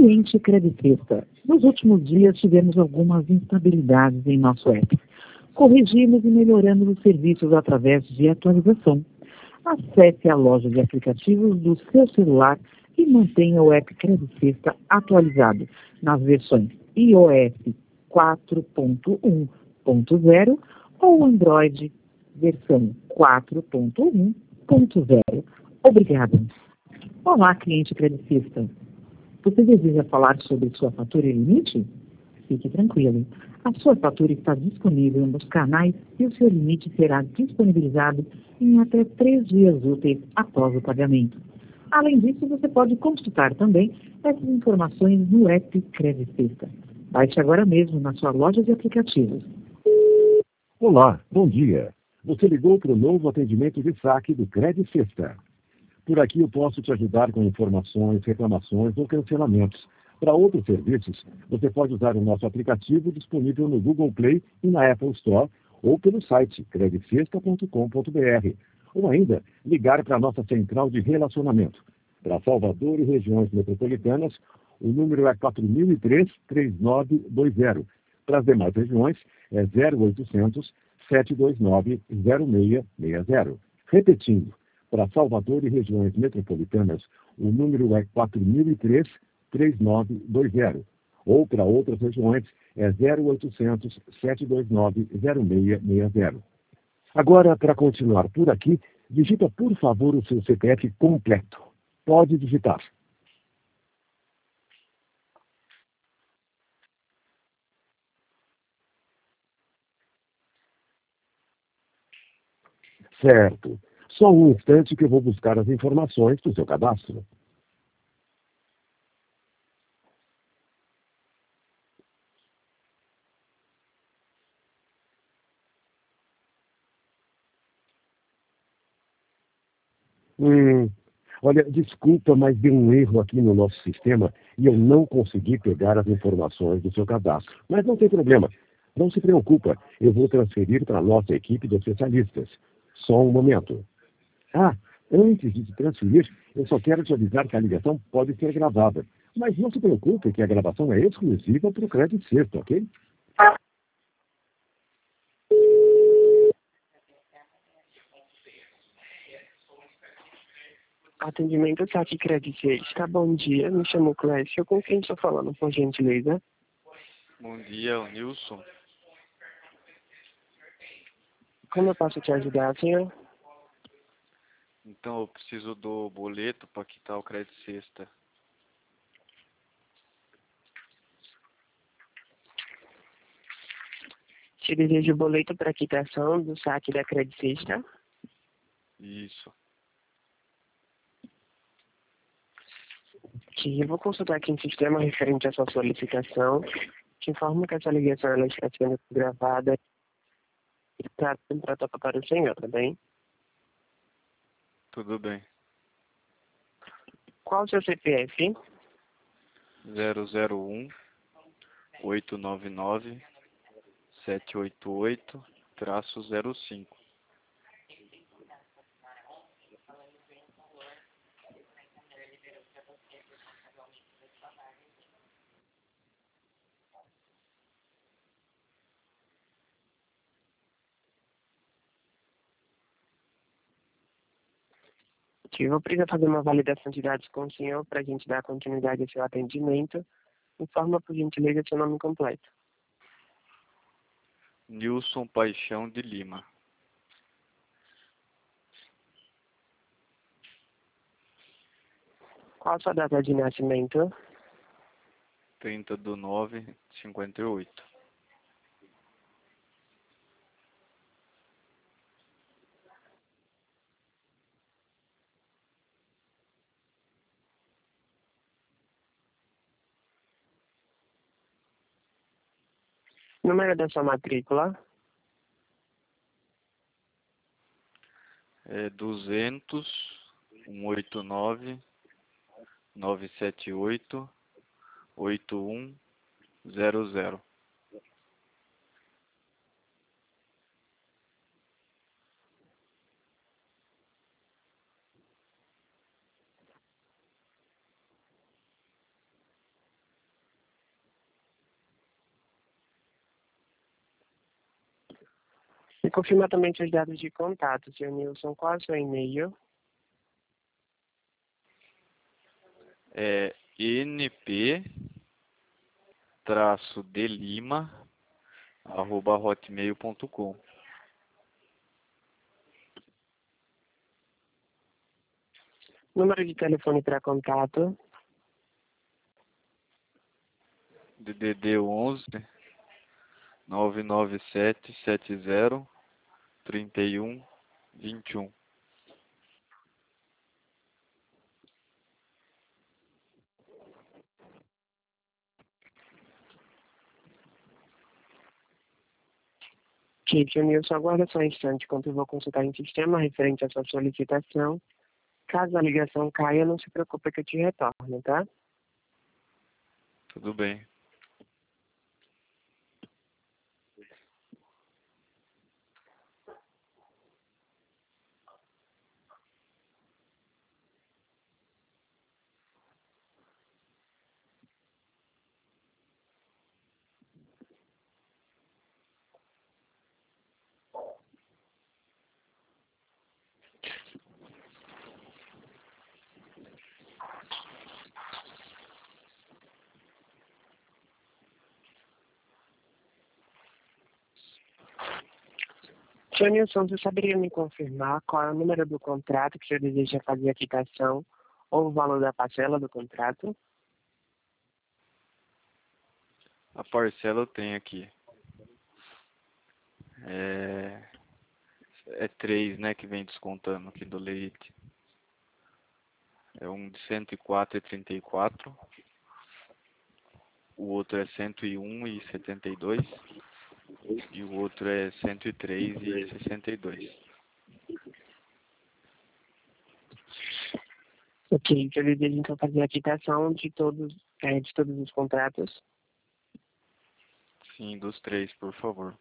Cliente Credicesta. Nos últimos dias tivemos algumas instabilidades em nosso app. Corrigimos e melhoramos os serviços através de atualização. Acesse a loja de aplicativos do seu celular e mantenha o app Credicesta atualizado nas versões iOS 4.1.0 ou Android versão 4.1.0. Obrigada. Olá, cliente Credicesta. Você deseja falar sobre sua fatura e limite? Fique tranquilo. A sua fatura está disponível nos canais e o seu limite será disponibilizado em até 3 dias úteis após o pagamento. Além disso, você pode consultar também essas informações no app Credicesta. Baixe agora mesmo na sua loja de aplicativos. Olá, bom dia. Você ligou para o novo atendimento de saque do Credicesta. Por aqui eu posso te ajudar com informações, reclamações ou cancelamentos. Para outros serviços, você pode usar o nosso aplicativo disponível no Google Play e na Apple Store ou pelo site credicesta.com.br. Ou ainda, ligar para a nossa central de relacionamento. Para Salvador e regiões metropolitanas, o número é 4003-3920. Para as demais regiões, é 0800 729 0660. Repetindo, para Salvador e regiões metropolitanas, o número é 4003-3920. Ou para outras regiões, é 0800 729 0660. Agora, para continuar por aqui, digita por favor o seu CPF completo. Pode digitar. Certo. Só um instante que eu vou buscar as informações do seu cadastro. Olha, desculpa, mas deu um erro aqui no nosso sistema e eu não consegui pegar as informações do seu cadastro. Mas não tem problema. Não se preocupa, eu vou transferir para a nossa equipe de especialistas. Só um momento. Ah, antes de te transferir, eu só quero te avisar que a ligação pode ser gravada. Mas não se preocupe que a gravação é exclusiva para o Credicesta, ok? Atendimento Saque Credicesta. Bom dia, me chamo Clécio. Com quem estou falando, por gentileza? Bom dia, o Nilson. Como eu posso te ajudar, senhor? Então, eu preciso do boleto para quitar o Credicesta. Te desejo o boleto para quitação do saque da Credicesta. Isso. Que eu vou consultar aqui no sistema referente à sua solicitação. Te informo que essa ligação ela está sendo gravada e está para tocar para o senhor, tá bem? Tudo bem. Qual o seu CPF? 001 899 788-05. Que eu vou precisar fazer uma validação de dados com o senhor para a gente dar continuidade ao seu atendimento. Informa, por gentileza, seu nome completo. Nilson Paixão de Lima. Qual a sua data de nascimento? 30/9/58. Número da sua matrícula? É 200 189 978 8100. Me confirma também seus dados de contato, Sr. Nilson. Qual é o seu e-mail? É np-delima@hotmail.com. Número de telefone para contato. DDD 11 99770 3121. Ok, Sr. Nilson, aguarda só um instante enquanto eu vou consultar em sistema referente à sua solicitação. Caso a ligação caia, não se preocupe que eu te retorno, tá? Tudo bem. Sr. Nilson, você saberia me confirmar qual é o número do contrato que o senhor deseja fazer a quitação ou o valor da parcela do contrato? A parcela eu tenho aqui. É 3, né, que vem descontando aqui do leite. É um de 104,34. O outro é 101,72. E o outro é 103,62. Ok, o senhor deseja então fazer a quitação de todos os contratos? Sim, dos 3, por favor.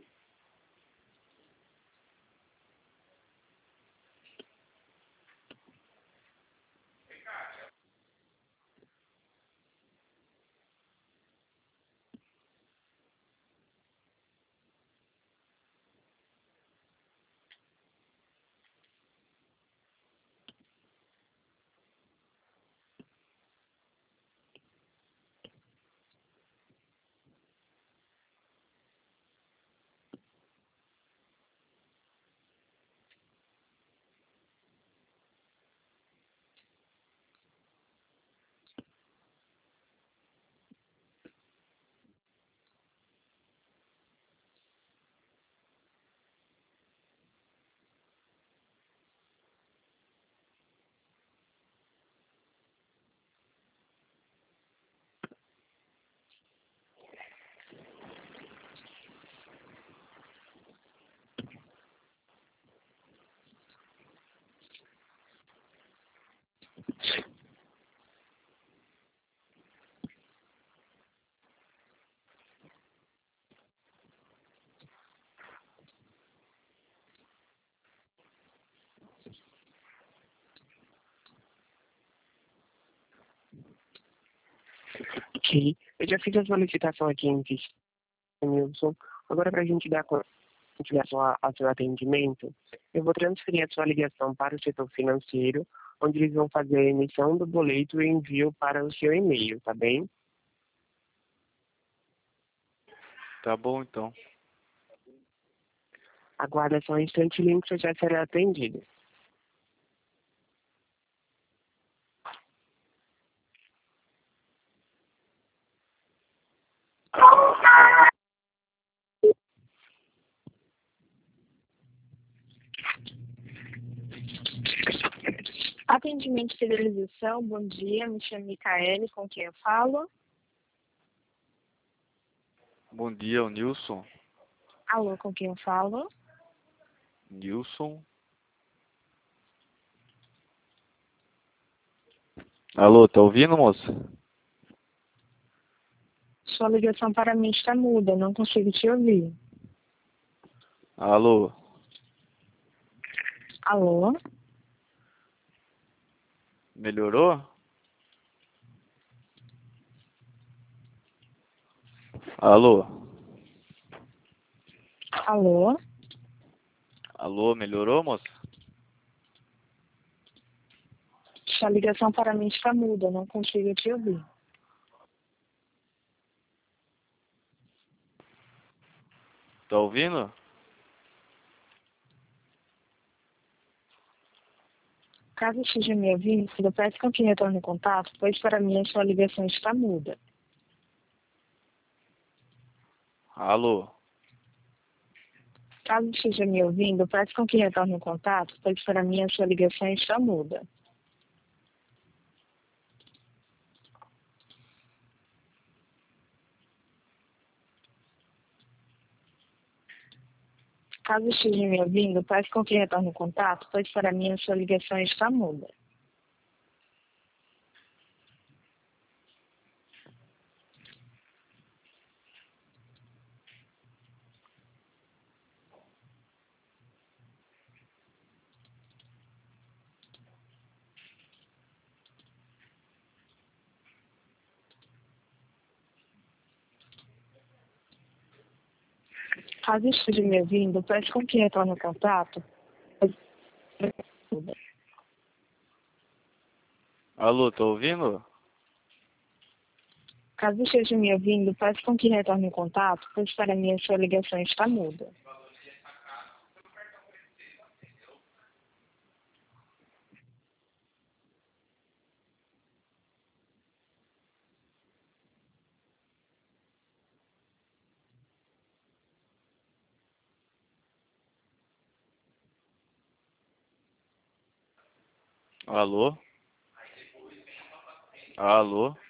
Ok, eu já fiz a solicitação aqui em sistema, Nilson. Agora, para a gente dar continuação ao seu atendimento, eu vou transferir a sua ligação para o setor financeiro, onde eles vão fazer a emissão do boleto e envio para o seu e-mail, tá bem? Tá bom, então. Aguarda só um instante, link você já será atendido. Atendimento e fidelização, bom dia, me chamo Micaele, com quem eu falo? Bom dia, o Nilson. Alô, com quem eu falo? Nilson. Alô, tá ouvindo, moça? Sua ligação para mim está muda, não consigo te ouvir. Alô. Alô? Melhorou? Alô. Alô? Alô, melhorou, moça? Sua ligação para mim está muda, não consigo te ouvir. Tá ouvindo? Caso esteja me ouvindo, eu peço que retorne o contato, pois para mim a sua ligação está muda. Alô? Caso esteja me ouvindo, eu peço que retorne o contato, pois para mim a sua ligação está muda. Caso esteja me ouvindo, peço que retorne o contato, pois para mim a sua ligação está muda. Caso esteja me ouvindo, peço que retorne o contato. Alô, tá ouvindo? Caso esteja me ouvindo, peço que retorne o contato, pois para mim a sua ligação está muda. Alô? Alô?